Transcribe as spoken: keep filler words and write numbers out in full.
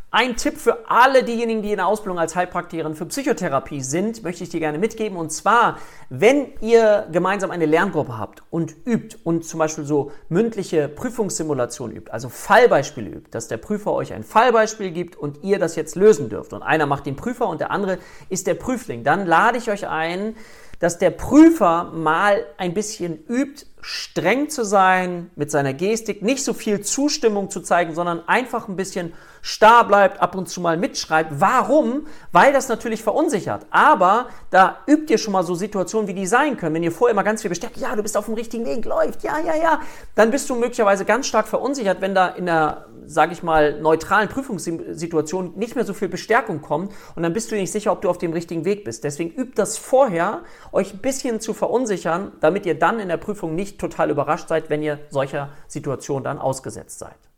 Ein Tipp für alle diejenigen, die in der Ausbildung als Heilpraktikerin für Psychotherapie sind, möchte ich dir gerne mitgeben. Und zwar, wenn ihr gemeinsam eine Lerngruppe habt und übt und zum Beispiel so mündliche Prüfungssimulation übt, also Fallbeispiele übt, dass der Prüfer euch ein Fallbeispiel gibt und ihr das jetzt lösen dürft. Und einer macht den Prüfer und der andere ist der Prüfling. Dann lade ich euch ein, dass der Prüfer mal ein bisschen übt, streng zu sein mit seiner Gestik, nicht so viel Zustimmung zu zeigen, sondern einfach ein bisschen starr bleibt, ab und zu mal mitschreibt. Warum? Weil das natürlich verunsichert. Aber da übt ihr schon mal so Situationen, wie die sein können. Wenn ihr vorher immer ganz viel bestärkt, ja, du bist auf dem richtigen Weg, läuft, ja, ja, ja, dann bist du möglicherweise ganz stark verunsichert, wenn da in der, sage ich mal, neutralen Prüfungssituation nicht mehr so viel Bestärkung kommt und dann bist du nicht sicher, ob du auf dem richtigen Weg bist. Deswegen übt das vorher, euch ein bisschen zu verunsichern, damit ihr dann in der Prüfung nicht total überrascht seid, wenn ihr solcher Situation dann ausgesetzt seid.